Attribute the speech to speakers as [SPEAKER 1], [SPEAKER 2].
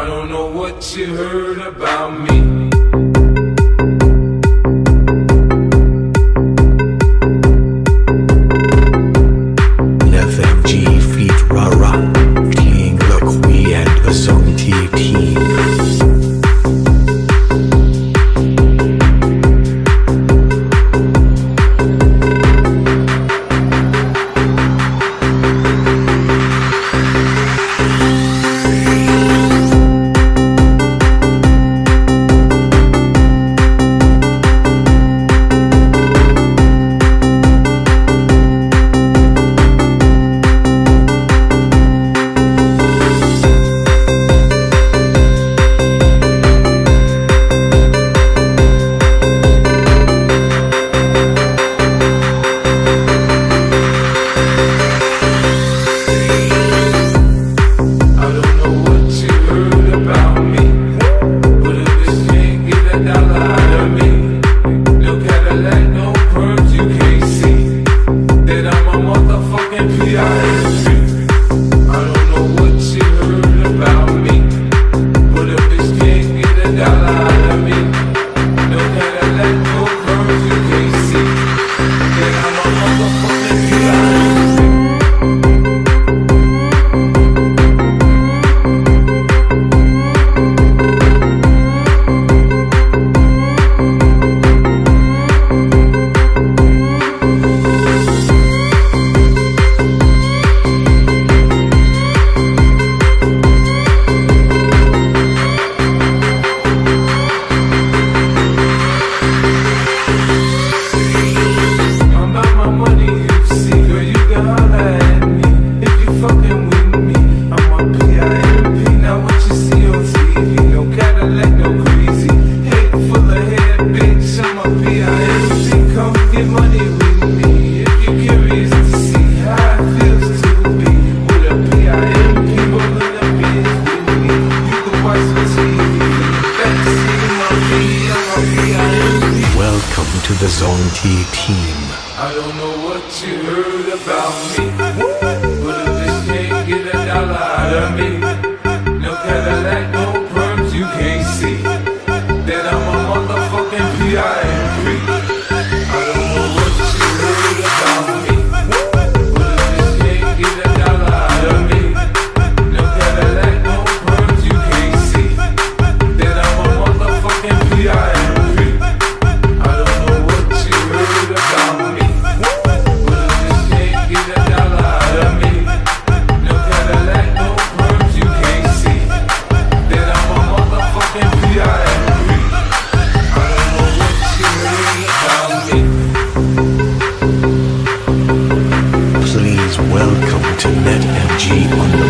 [SPEAKER 1] don't know what you heard about me.
[SPEAKER 2] FMG feat Rara, King Loqui and the Song T team. Welcome to the Zone T team.
[SPEAKER 1] I don't know what you heard about me, but if this can't get a dollar out of me, no Cadillac, no perms, you can't see that I'm a motherfucking PIMP. I don't know what you heard about me, but if this can't get a dollar out of me, no Cadillac, no perms, you can't see that I'm a motherfucking PIMP.
[SPEAKER 2] Welcome to NetMG on the